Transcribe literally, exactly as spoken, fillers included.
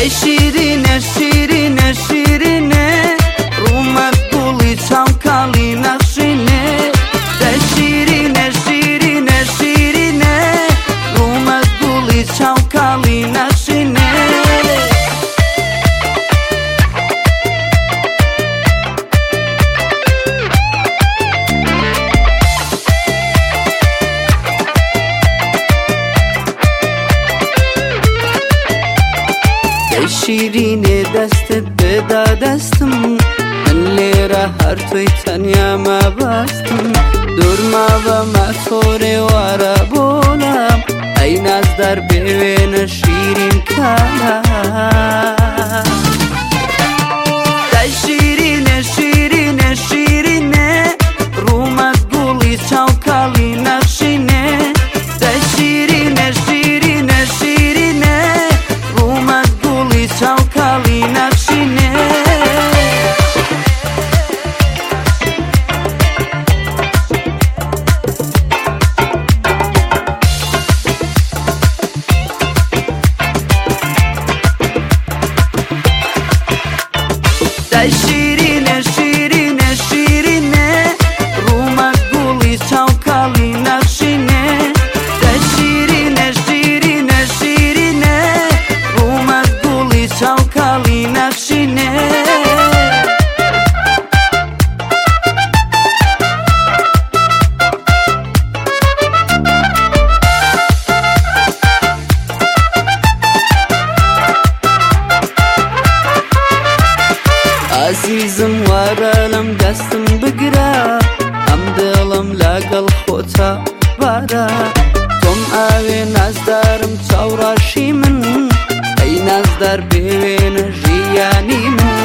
دای شیرینه شیرینه شیرینه رومت گوڵی چاوکاڵی نەخشینێ دای شیرینه شیرینه شیرینه رومت گوڵی چاوکاڵی نەخشینێ شیرینێ دەستت بێدا دەستم من لێرە هەر تۆی تەنیا مەبەستم دوورماوە مەتۆرێ وارە بۆلام ئەی نازدار بێوێنە شیرین کالا دای شیرینێ شیرینێ شیرینێ رومەت گوڵی چاوکاڵی نەخشینێ دای شیرینێ شیرینێ شیرینێ رومەت گوڵی چاوکاڵی نەخشینێ دای شیرینێ شیرینێ شیرینێ رومەت گوڵی چاوکاڵی نەخشینێ دای شیرینێ شیرینێ شیرینێ رومەت گوڵی چاوکاڵی نەخشینێ عزیزم وارە لەم دەستم بگرە ئەم دڵم لەگەڵ خۆتە بارە تۆم ئاوێ نازدارم چاوڕاشی من ئەی نازدار بێوێنە ژیانی من